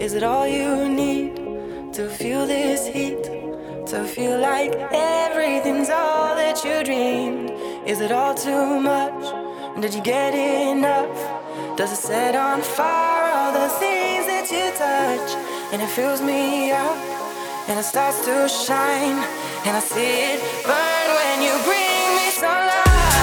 Is it all you need to feel this heat? To feel like everything's all that you dreamed? Is it all too much? Did you get enough? Does it set on fire all the things that you touch? And it fills me up, and it starts to shine, and I see it burn when you bring me sunlight.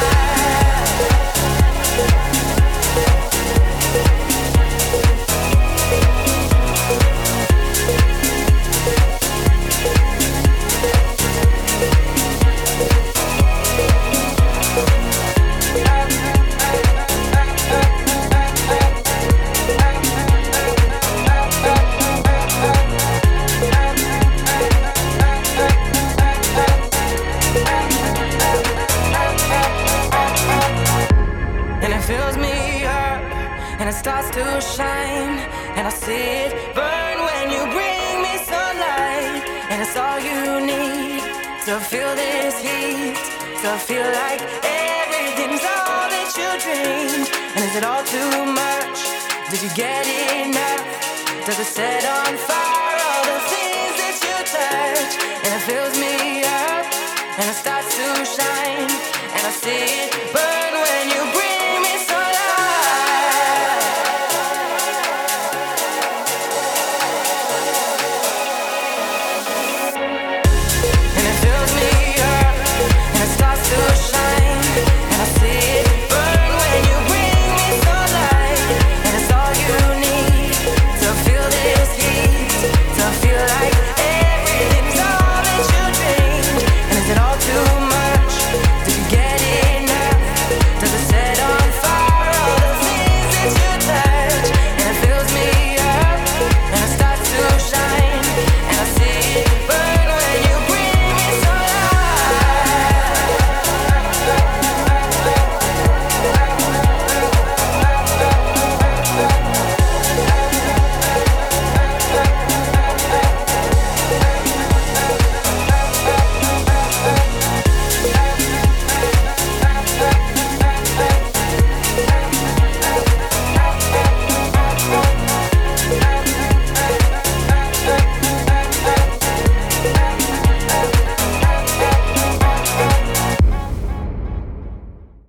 And it starts to shine, and I see it burn when you bring me sunlight. And it's all you need to feel this heat, to feel like everything's all that you dreamed. And is it all too much? Did you get enough? Does it set on fire all the things that you touch? And it fills me up, and it starts to shine, and I see it